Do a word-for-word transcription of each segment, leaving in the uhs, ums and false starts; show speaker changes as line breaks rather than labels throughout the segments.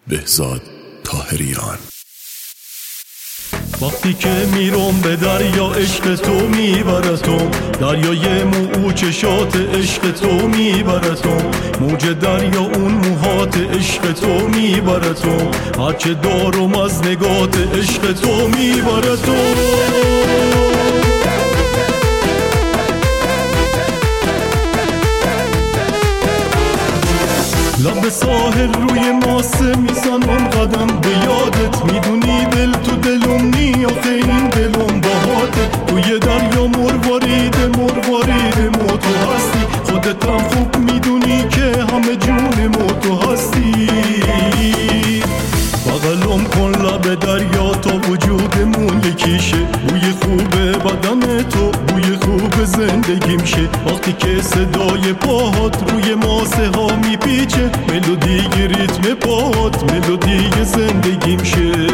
بهزاد طاهریان.
وقتی که میرم به دریا عشق تو میبرتم، دریای مو چشات عشق تو میبرتم، موج دریا اون موهات عشق تو میبرتم، هرچه دارم از نگات عشق تو میبرتم. لب ساحل روی ماسه میزنم قدم به یادت، میدونی دل تو دلم نی آخه این دلم باهاته، توی دریا مروارید مروارید مو تو هستی، خودتم خوب میدونی که همه جون مو تو هستی. بغلم کن لب دریا تا وجودمون یکیشه، بوی خوب بدن تو بوی خوب زندگیم شه، وقتی که صدای پاهات روی ماسه ها میپیچه، ملودی ریتم پاهات ملودی زندگیم شه.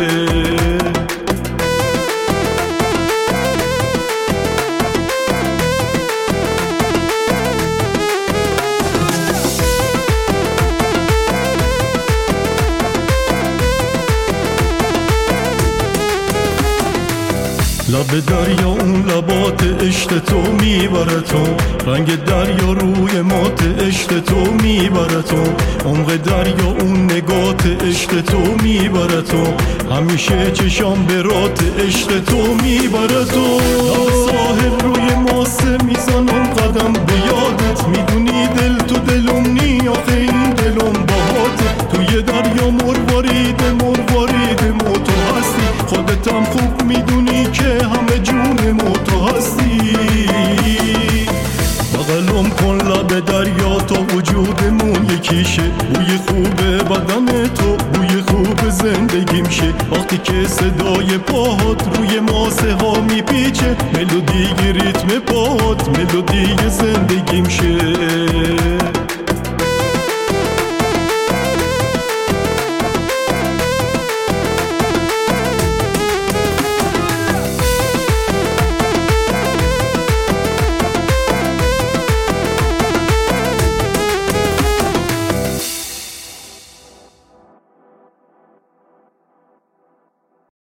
لب دریا اون لبات عشق تو میبرتم، رنگ دریا روی مات عشق تو میبرتم، عمق دریا اون نگات عشق تو میبرتم، همیشه چشام به رات عشق تو میبرتم. لب ساحل روی ماسه میزنم قدم به یادت، میدونی دل تو دلم نی آخه این دلم باهاته، توی دریا مروارید مروارید مو تو هستی، خودتم خوب میدونی که همه جون مو تو هستی. بغلم کن لب دریا تا وجودمون یکیشه، بوی خوب بدن تو بوی خوب زندگیم شه، وقتی که صدای پاهات روی ماسه ها میپیچه، ملودی ریتم پاهات ملودی زندگیم شه.